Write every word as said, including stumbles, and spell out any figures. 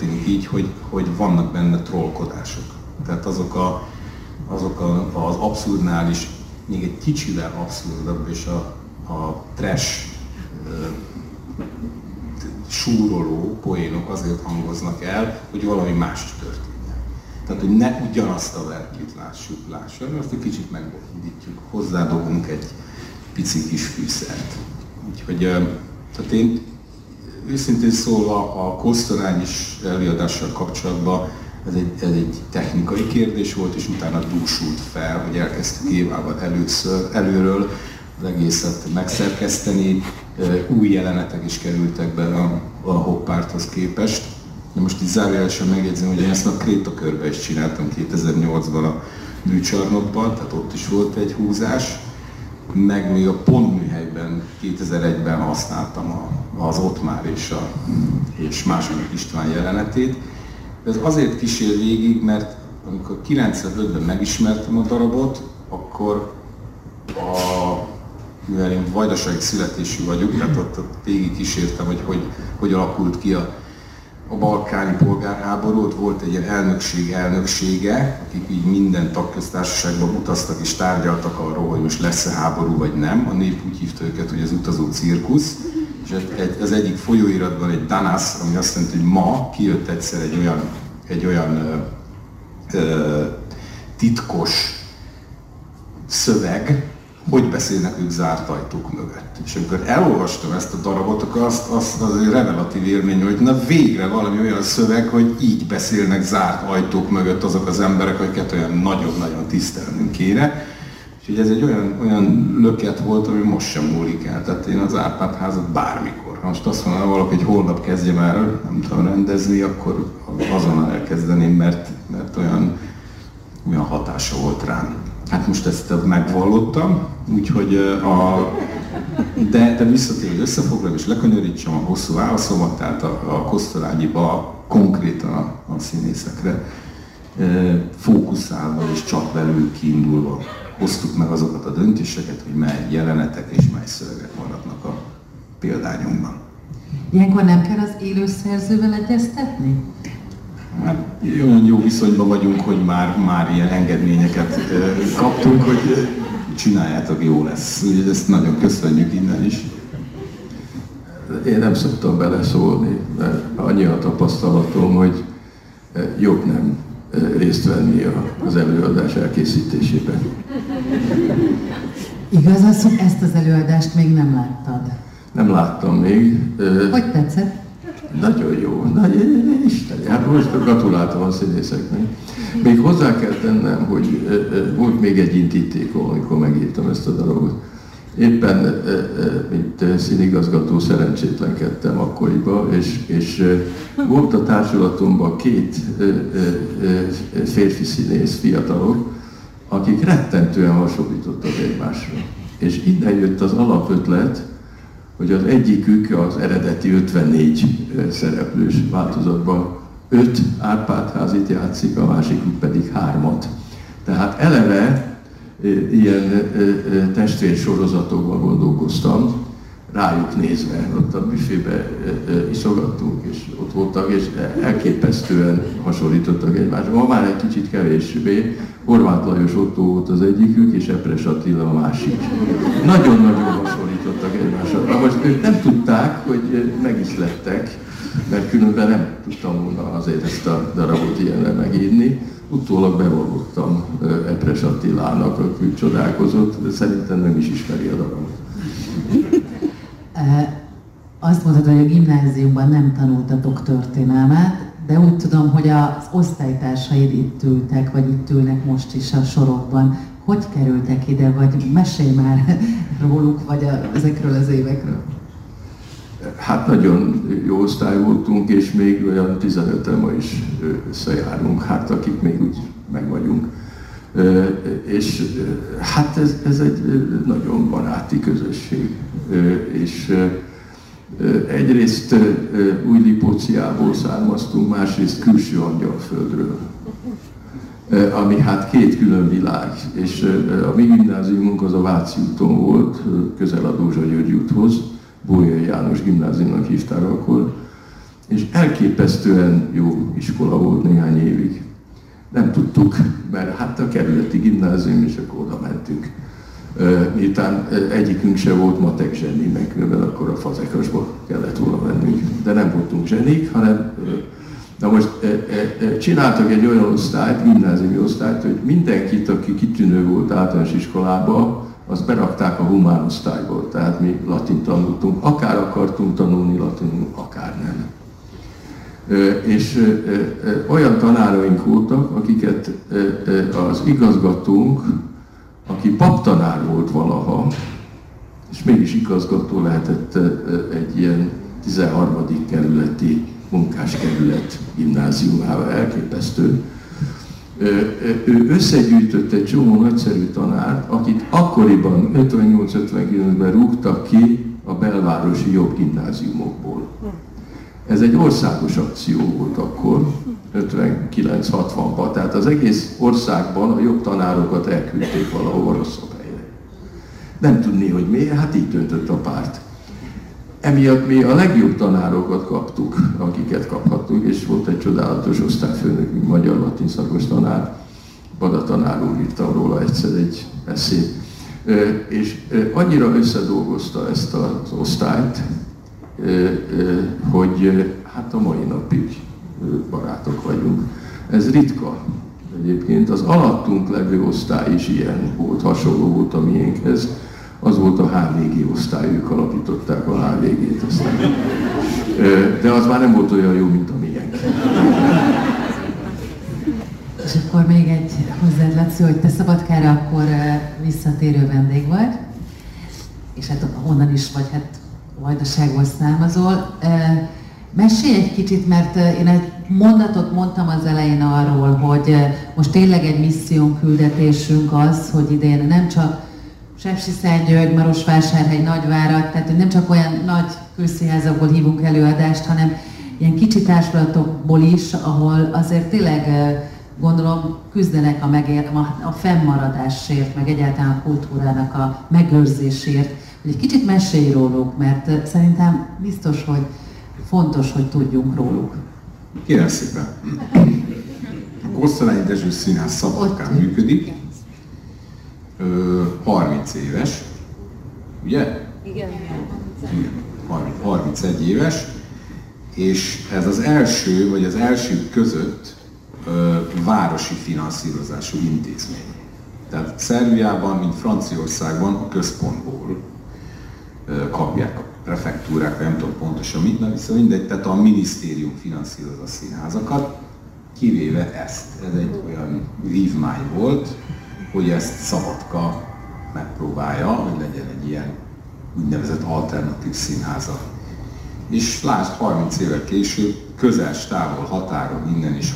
történik így, hogy, hogy vannak benne trollkodások. Tehát azok, a, azok a, az abszurdnál is még egy kicsivel abszurdabb, és a, a trash súroló poénok azért hangoznak el, hogy valami más történjen. Tehát, hogy ne ugyanazt a verkét lássuk, lássuk, azt egy kicsit megbolondítjuk, hozzádobunk egy pici kis fűszert. Úgyhogy, tehát én őszintén szólva a kosztorányis előadással kapcsolatban ez egy, ez egy technikai kérdés volt, és utána dúsult fel, hogy elkezdtük Évával először, előről az egészet megszerkeszteni, új jelenetek is kerültek be a, a Hoppárthoz képest. De most így zárójelesen megjegyzem, hogy én ezt a Krétakörbe is csináltam kétezer-nyolcban a műcsarnokban, tehát ott is volt egy húzás, meg még a Pontműhelyben kétezer-egyben használtam a, az Ottmár és, a, és második István jelenetét. De ez azért kísér végig, mert amikor kilencvenötben megismertem a darabot, akkor a, mivel én vajdasági születésű vagyok, tehát ott, ott végig kísértem, hogy, hogy hogy alakult ki a, a balkáni polgárháború. Ott volt egy ilyen elnökség elnöksége, akik így minden tagköztársaságban utaztak és tárgyaltak arról, hogy most lesz-e háború vagy nem. A nép úgy hívta őket, hogy az utazó cirkusz. És egy, az egyik folyóiratban egy Danász, ami azt jelenti, hogy ma kijött egyszer egy olyan, egy olyan ö, ö, titkos szöveg, hogy beszélnek ők zárt ajtók mögött. És amikor elolvastam ezt a darabot, akkor azt, azt az egy revelatív élmény, hogy na végre valami olyan szöveg, hogy így beszélnek zárt ajtók mögött azok az emberek, akiket olyan nagyon-nagyon tisztelnünk kéne. És ez egy olyan, olyan löket volt, ami most sem múlik el. Tehát én az Árpád-házat bármikor. Ha most azt mondaná valaki, hogy holnap kezdjem el, nem tudom rendezni, akkor azonnal elkezdeném, mert, mert olyan, olyan hatása volt rám. Hát most ezt megvallottam, úgyhogy a, de, de visszatérő összefoglalom és lekanyarítsam a hosszú válaszomat, tehát a, a Kosztolányiba konkrétan a, a színészekre fókuszálva és csak velük kiindulva hoztuk meg azokat a döntéseket, hogy mely jelenetek és mely szövegek maradnak a példányunkban. Ilyenkor nem kell az élőszerzővel egyeztetni? Hát olyan jó viszonyban vagyunk, hogy már, már ilyen engedményeket kaptunk, hogy csináljátok, jó lesz. Úgyhogy ezt nagyon köszönjük innen is. Én nem szoktam beleszólni, mert annyi a tapasztalatom, hogy jobb nem részt venni az előadás elkészítésében. Igaz az, hogy ezt az előadást még nem láttad? Nem láttam még. Hogy tetszett? Nagyon jó. Nagy, Isten, hát most gratuláltam a színészeknek. Még hozzá kell tennem, hogy volt még egy indítékom, amikor megírtam ezt a darabot. Éppen, mint színigazgató szerencsétlenkedtem akkoriban, és, és volt a társulatomban két férfi színész, fiatalok, akik rettentően hasonlítottak egymásra. És innen jött az alapötlet, hogy az egyikük az eredeti ötvennégy szereplős változatban öt Árpád-házit játszik, a másikuk pedig hármat. Tehát eleve ilyen testvérsorozatokban gondolkoztam, rájuk nézve. Ott a büfébe iszogattunk, és ott voltak, és elképesztően hasonlítottak egymásra. Ma már egy kicsit kevésbé. Horváth Lajos Ottó volt az egyikük, és Epres Attila a másik. Nagyon-nagyon hasonlítottak egymásra. Na most ők nem tudták, hogy meg is lettek, mert különben nem tudtam volna azért ezt a darabot ilyenre megírni. Utólag bevallottam Epres Attilának, aki csodálkozott, de szerintem nem is ismeri a darabot. Azt mondtad, hogy a gimnáziumban nem tanultatok történelmet, de úgy tudom, hogy az osztálytársaid itt ültek, vagy itt ülnek most is a sorokban. Hogy kerültek ide, vagy mesélj már róluk, vagy ezekről az évekről? Hát nagyon jó osztály voltunk, és még olyan tizenöten ma is összejárunk, hát akik még úgy meg vagyunk. És hát ez, ez egy nagyon baráti közösség. És egyrészt Újlipóciából származtunk, másrészt külső Angyalföldről, ami hát két külön világ. És a mi gimnáziumunk az a Váci úton volt, közel a Dózsa György úthoz, Bolyai János gimnáziumnak hívták akkor, És elképesztően jó iskola volt néhány évig. Nem tudtuk, mert hát a kerületi gimnázium, és akkor oda mentünk. Miután egyikünk se volt matek zseni, meg mivel akkor a fazekasba kellett volna mennünk. De nem voltunk zsenik, hanem na most csináltak egy olyan osztályt, gimnáziumi osztályt, hogy mindenkit, aki kitűnő volt általános iskolába, azt berakták a humán osztályból. Tehát mi latin tanultunk, akár akartunk tanulni latinul, akár nem. És olyan tanáraink voltak, akiket az igazgatónk, aki paptanár volt valaha, és mégis igazgató lehetett egy ilyen tizenharmadik kerületi munkáskerület gimnáziumával, elképesztő. Ő összegyűjtött egy csomó nagyszerű tanárt, akit akkoriban ötvennyolc ötvenkilencben rúgtak ki a belvárosi jobb gimnáziumokból. Ez egy országos akció volt akkor, ötvenkilenc hatvanban, tehát az egész országban a jobb tanárokat elküldték valahol rosszabb helyre. Nem tudni, hogy miért, hát így döntött a párt. Emiatt mi a legjobb tanárokat kaptuk, akiket kaphattunk, és volt egy csodálatos osztályfőnökünk, magyar latin szakos tanár, Bada tanár úr, írtam róla egyszer egy eszét, és annyira összedolgozta ezt az osztályt, hogy hát a mai napig barátok vagyunk. Ez ritka. Egyébként az alattunk levő osztály is ilyen volt, hasonló volt a miénkhez. Az volt a há vé gé osztály, ők alapították a há vé gét aztán. De az már nem volt olyan jó, mint a miénk. És akkor még egy hozzád, Laci, hogy te Szabadkára akkor visszatérő vendég vagy, és hát onnan is vagy, hát Vajdaságból származol. Mesélj egy kicsit, mert én egy mondatot mondtam az elején arról, hogy most tényleg egy misszión küldetésünk az, hogy idén nem csak Sepsiszentgyörgy, Marosvásárhely, Nagyvárad, tehát nem csak olyan nagy közszínházakból hívunk előadást, hanem ilyen kicsi társulatokból is, ahol azért tényleg gondolom küzdenek a, megér, a fennmaradásért, meg egyáltalán a kultúrának a megőrzésért. Egy kicsit mesélj róluk, mert szerintem biztos, hogy fontos, hogy tudjunk róluk. Kérem szépen. A Kosztolányi Dezső Színház Szabadkán működik. harminc éves, ugye? Igen. harmincegy éves, és ez az első, vagy az elsők között ö, városi finanszírozású intézmény. Tehát Szerbiában, mint Franciaországban a központból ö, kapják a prefektúrák, nem tudom pontosan mit, de viszont mindegy, tehát a minisztérium finanszíroz a színházakat, kivéve ezt. Ez egy olyan vívmány volt, hogy ezt Szabadka megpróbálja, hogy legyen egy ilyen úgynevezett alternatív színháza. És lásd, harminc évvel később, közel, távol, határon, innen is